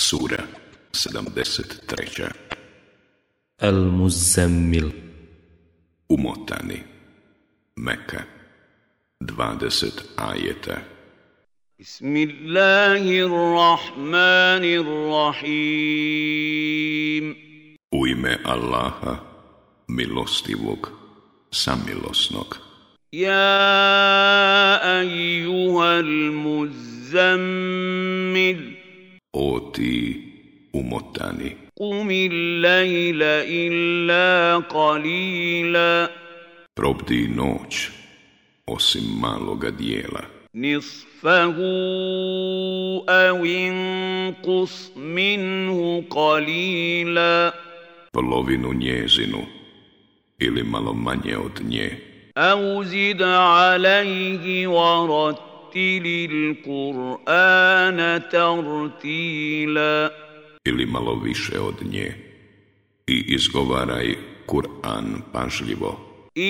Sura 73. Al-Muzammil. Umotani. Meka. 20 ajeta. Bismillahirrahmanirrahim. U ime Allaha, milostivog, samilosnog. Ja ejuhal muzammil. O ti umotani, Qumil lejla illa qalila. probdi noć, osim maloga dijela. Nisfahu aw inqus minhu qalila. Polovinu njezinu, ili malo manje od nje. أو زد عليه ورتل القرآن ترتيلا. Ili malo više od nje. I izgovaraj Kur'an pažljivo.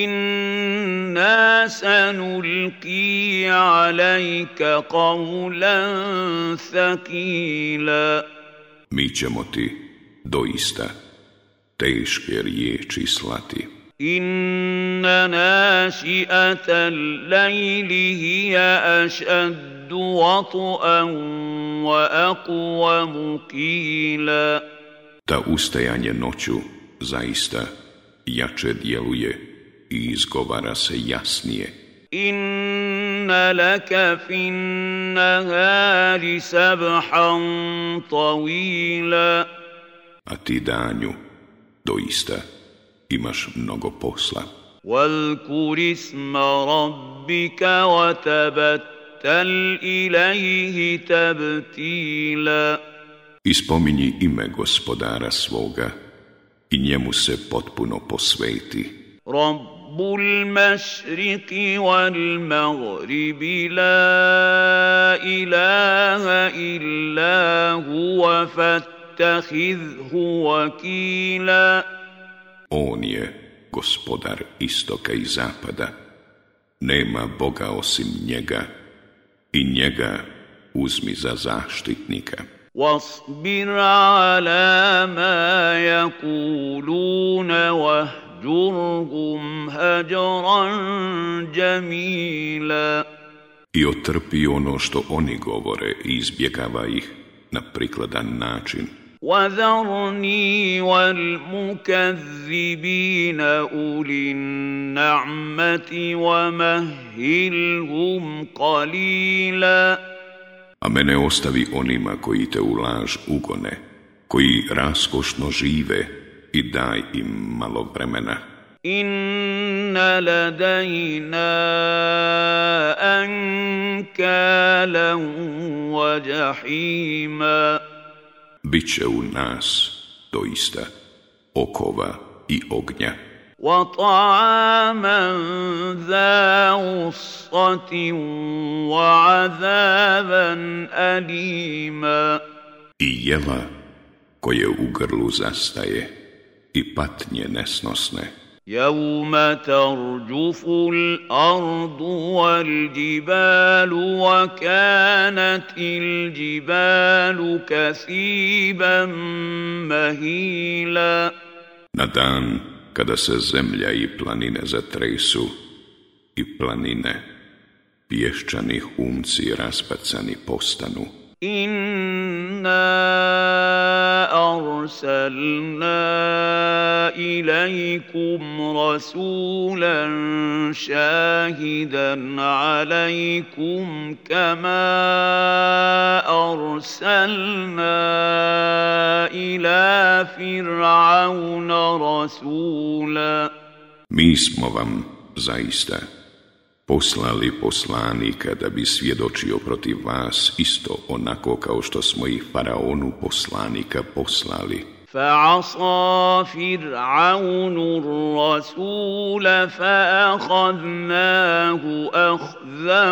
إنا سنلقي عليك قولا ثقيلا. Mi ćemo ti, doista, teške riječi slati. إن ناشئة الليل هي أشد وطئا وأقوم قيلا. Ta ustajanje noću zaista jače djeluje i izgovara se jasnije. إن لك في النهار سبحا طويلا. A ti danju, doista, imaš mnogo posla. واذكر اسم ربك وتبتل إليه تبتيلا. Ispominji ime gospodara svoga i njemu se potpuno posveti. رب المشرق والمغرب لا إله إلا هو فاتخذه وكيلا. On je gospodar istoka i zapada. Nema Boga osim njega i njega uzmi za zaštitnika. واصبر على ما يقولون واهجرهم هجرا جميلا. I otrpi ono što oni govore i izbjegava ih na prikladan način. وذرني والمكذبين أولي النعمة ومهلهم قليلا. A mene ostavi onima koji te u laž ugone, koji raskošno žive i daj im malo vremena. إن لدينا أنكالا وجحيما. Biće u nas, doista, okova i ognja. وطعاما ذا غصة وعذابا أليما. I jela koje u grlu zastaje i patnje nesnosne. يوم ترجف الأرض والجبال وكانت الجبال كثيبا مهيلا. Na dan kada se zemlja i planine zatresu i planine, pješčani humci rasbacani postanu. إنا أرسلنا إليكم رسولا شاهدا عليكم كما أرسلنا إلى فرعون رسولا. Mi smo vam, zaista, poslali poslanika da bi svjedočio protiv vas isto onako kao što smo i faraonu poslanika poslali. فعصى فرعون الرسول فأخذناه أخذا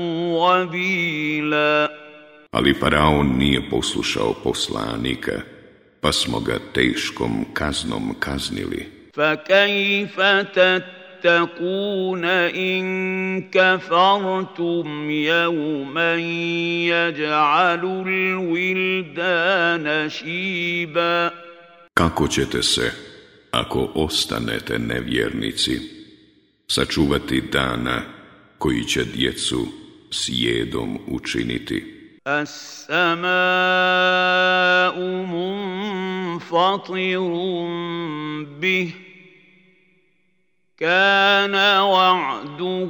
وبيلا. Ali faraon nije poslušao poslanika, pa smo ga teškom kaznom kaznili. فكيف تتقون تتقون إن كفرتم يوما يجعل الولدان شيبا. Kako ćete se, ako ostanete nevjernici, sačuvati dana koji će djecu sjedom učiniti? السماء منفطر به كان وعده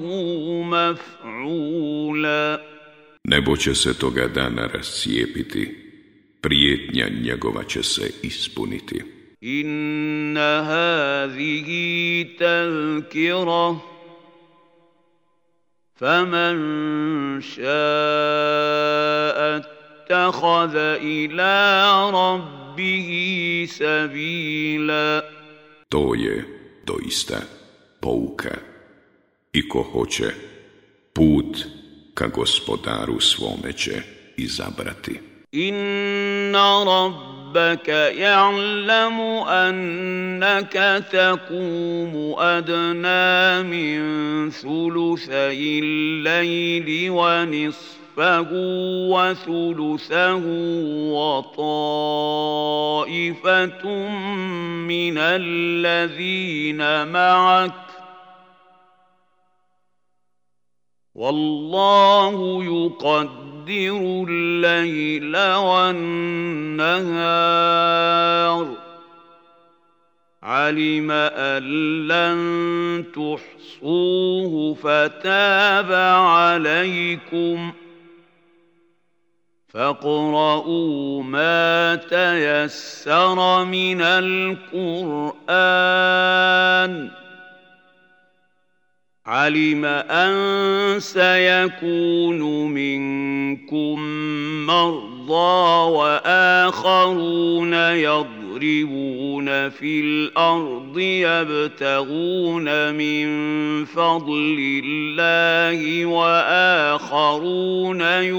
مفعولا. Nebo će se toga dana rascijepiti, prijetnja njegova će se ispuniti. إن هذه تذكرة فمن شاء اتخذ إلى ربه سبيلا. To je doista pouka i ko hoće, put ka gospodaru svome će izabrati. إن ربك يعلم أنك تقوم أدنى من ثلثي الليل ونصفه وثلثه وطائفة من الذين معك والله يقدر الليل والنهار علم أن لن تحصوه فتاب عليكم فاقرؤوا ما تيسر من القرآن علم أن سيكون منكم مرضى وآخرون يضربون في الأرض يبتغون من فضل الله وآخرون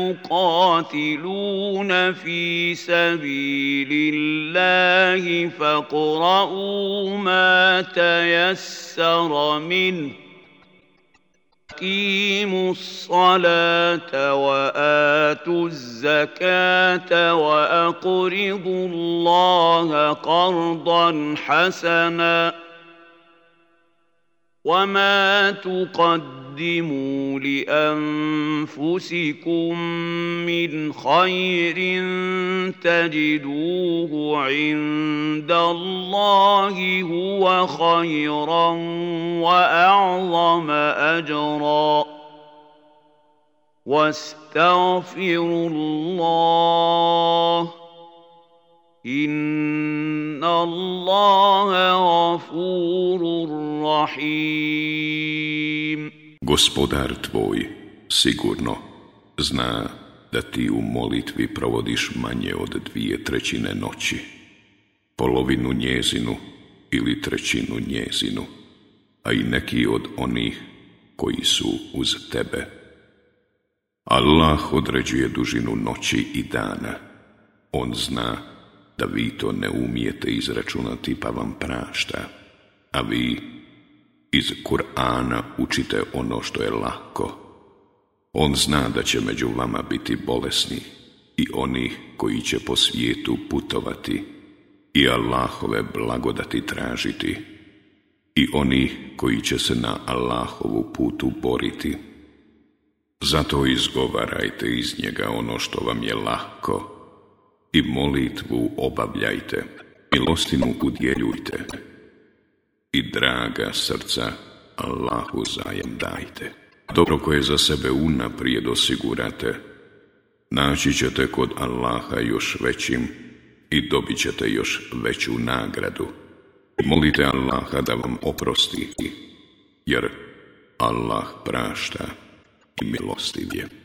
يقاتلون في سبيل الله فاقرؤوا ما تيسر منه أقيموا الصلاة وآتوا الزكاة وأقرضوا الله قرضا حسنا وما تقدموا لأنفسكم من خير تجدوه عند الله هو خيرا وأعظم أجرا واستغفروا الله إن الله غفور رحيم. Gospodar tvoj sigurno zna da ti u molitvi provodiš manje od 2/3 noći, polovinu njezinu ili 1/3 njezinu, a i neki od onih koji su uz tebe. Allah određuje dužinu noći i dana. On zna da vi to ne umijete izračunati pa vam prašta, a vi iz Kur'ana učite ono što je lako. On zna da će među vama biti bolesni i onih koji će po svijetu putovati i Allahove blagodati tražiti i onih koji će se na Allahovu putu boriti. Zato izgovarajte iz njega ono što vam je lako i molitvu obavljajte, milostinu udjeljujte i draga srca Allahu zajem dajte. Dobro koje za sebe unaprijed osigurate, naći ćete kod Allaha još većim i dobit ćete još veću nagradu. Molite Allaha da vam oprosti, jer Allah prašta i milostiv je.